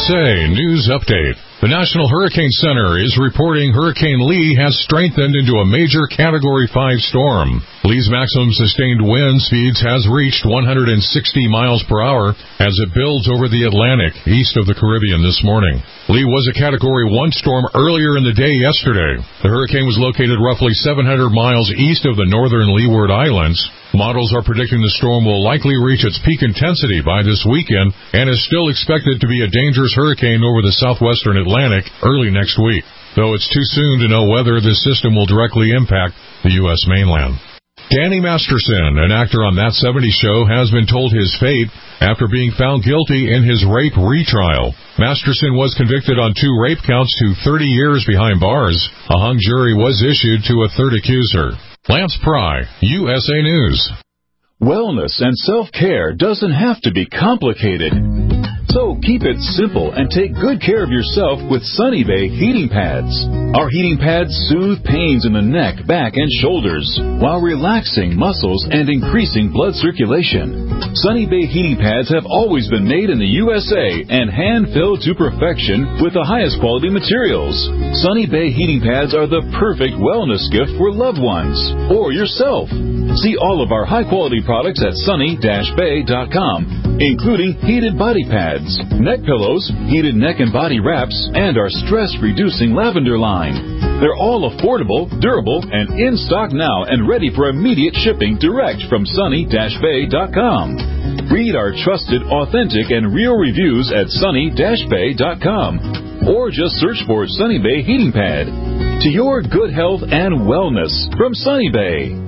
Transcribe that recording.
USA News Update. The National Hurricane Center is reporting Hurricane Lee has strengthened into a major Category 5 storm. Lee's maximum sustained wind speeds has reached 160 miles per hour as it builds over the Atlantic east of the Caribbean this morning. Lee was a Category 1 storm earlier in the day yesterday. The hurricane was located roughly 700 miles east of the northern Leeward Islands. Models are predicting the storm will likely reach its peak intensity by this weekend and is still expected to be a dangerous hurricane over the southwestern Atlantic early next week, though it's too soon to know whether this system will directly impact the U.S. mainland. Danny Masterson, an actor on That 70s Show, has been told his fate after being found guilty in his rape retrial. Masterson was convicted on 2 rape counts to 30 years behind bars. A hung jury was issued to a third accuser. Lance Pry, USA News. Wellness and self-care doesn't have to be complicated. So keep it simple and take good care of yourself with Sunny Bay heating pads. Our heating pads soothe pains in the neck, back, and shoulders while relaxing muscles and increasing blood circulation. Sunny Bay heating pads have always been made in the USA and hand-filled to perfection with the highest quality materials. Sunny Bay heating pads are the perfect wellness gift for loved ones or yourself. See all of our high-quality products at sunny-bay.com, including heated body pads, neck pillows, heated neck and body wraps, and our stress-reducing lavender line. They're all affordable, durable, and in stock now and ready for immediate shipping direct from sunny-bay.com. Read our trusted, authentic, and real reviews at sunny-bay.com, or just search for Sunny Bay Heating Pad. To your good health and wellness from Sunny Bay.